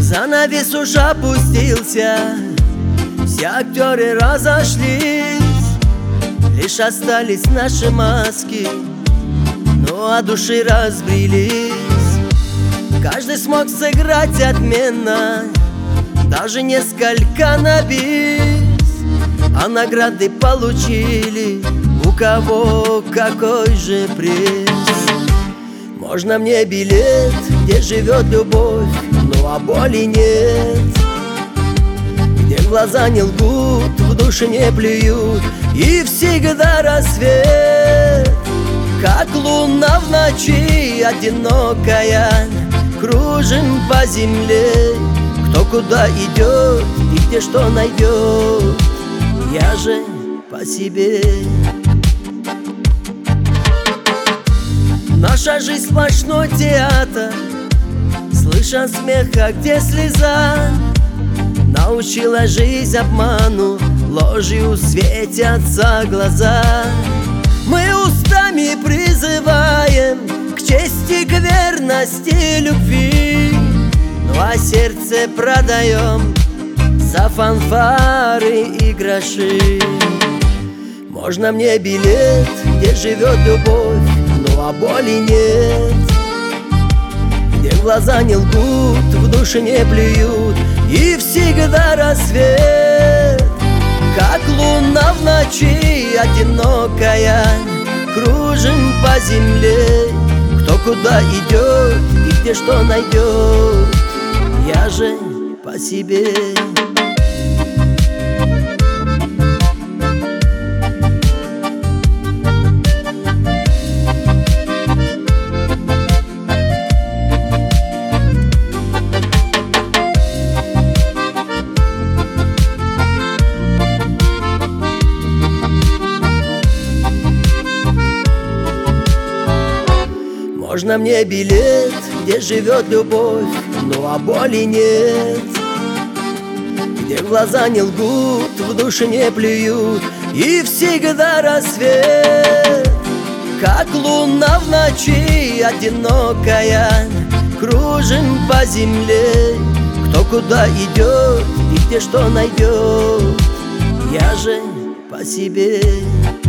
Занавес уж опустился, все актеры разошлись, лишь остались наши маски, ну а души разбрелись. Каждый смог сыграть отменно, даже несколько на бис, а награды получили у кого какой же приз. Можно мне билет, где живет любовь, ну а боли нет, где глаза не лгут, в душе не плюют, и всегда рассвет. Как луна в ночи одинокая, кружим по земле, кто куда идет и где что найдет, я же по себе. Наша жизнь сплошной театр, слышен смех, а где слеза. Научила жизнь обману, ложью светятся глаза. Мы устами призываем к чести, к верности, любви, ну а сердце продаем за фанфары и гроши. Можно мне билет, где живет любовь, ну а боли нет, где глаза не лгут, в душе не плюют, и всегда рассвет. Как луна в ночи одинокая, кружим по земле, кто куда идет и где что найдет, я же по себе. Можно мне билет, где живет любовь, ну а боли нет, где глаза не лгут, в душе не плюют, и всегда рассвет. Как луна в ночи одинокая, кружим по земле, кто куда идет и где что найдет, я же по себе.